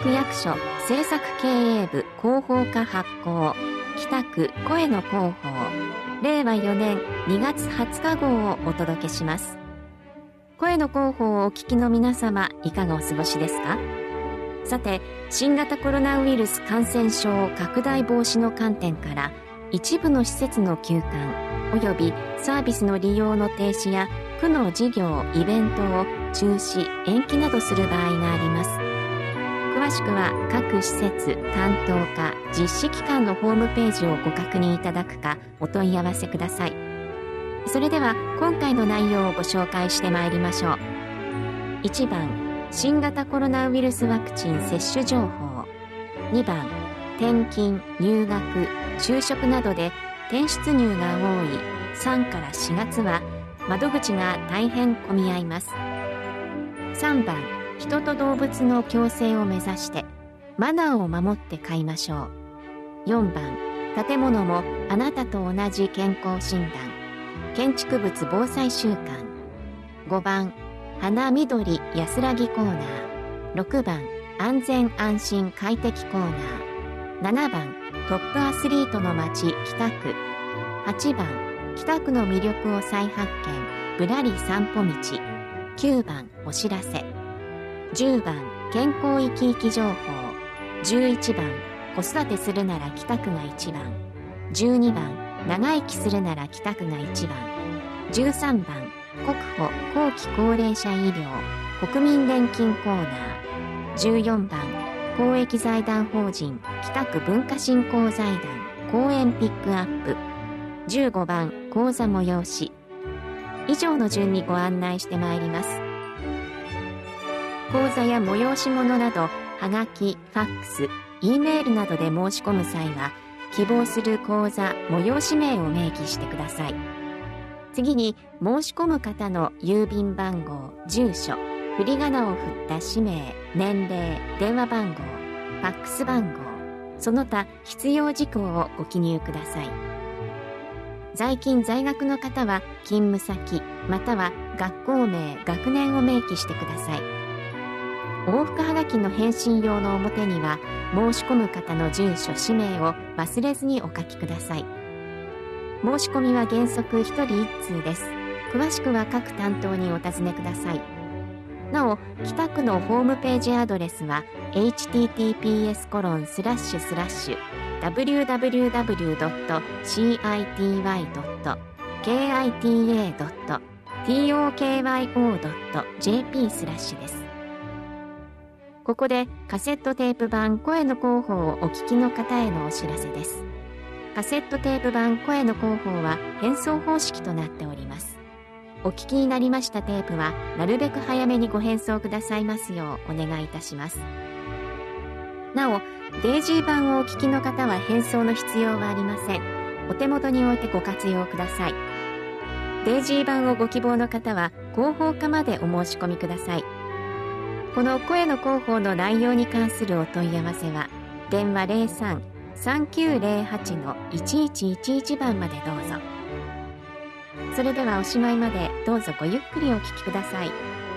区役所政策経営部広報課発行北区声の広報令和4年2月20日号をお届けします。声の広報をお聞きの皆様、いかがお過ごしですか？さて、新型コロナウイルス感染症拡大防止の観点から一部の施設の休館およびサービスの利用の停止や区の事業・イベントを中止・延期などする場合があります。詳しくは各施設担当課実施機関のホームページをご確認いただくかお問い合わせください。それでは今回の内容をご紹介してまいりましょう。1番、新型コロナウイルスワクチン接種情報。2番、転勤、入学、就職などで転出入が多い3から4月は窓口が大変混み合います。3番、人と動物の共生を目指してマナーを守って飼いましょう。4番、建物もあなたと同じ健康診断建築物防災週間。5番、花緑安らぎコーナー。6番、安全安心快適コーナー。7番、トップアスリートの街北区。8番、北区の魅力を再発見ぶらり散歩道。9番、お知らせ。10番、健康生き生き情報。11番、子育てするなら北区が1番。12番、長生きするなら北区が1番。13番、国保後期高齢者医療国民年金コーナー。14番、公益財団法人北区文化振興財団講演ピックアップ。15番、講座催し。以上の順にご案内してまいります。講座や催し物などはがき、ファックス、Eメールなどで申し込む際は希望する講座、催し名を明記してください。次に申し込む方の郵便番号、住所、振り仮名を振った氏名、年齢、電話番号、ファックス番号、その他必要事項をご記入ください。在勤在学の方は勤務先または学校名、学年を明記してください。往復はがきの返信用の表には申し込む方の住所、氏名を忘れずにお書きください。申し込みは原則1人1通です。詳しくは各担当にお尋ねください。なお、北区のホームページアドレスは https://www.cita.tokyo.jp/ です。ここでカセットテープ版声の広報をお聞きの方へのお知らせです。カセットテープ版声の広報は返送方式となっております。お聞きになりましたテープはなるべく早めにご返送くださいますようお願いいたします。なお、デイジー版をお聞きの方は返送の必要はありません。お手元に置いてご活用ください。デイジー版をご希望の方は広報課までお申し込みください。この声の広報の内容に関するお問い合わせは電話 03-3908-1111 番までどうぞ。それではおしまいまでどうぞごゆっくりお聞きください。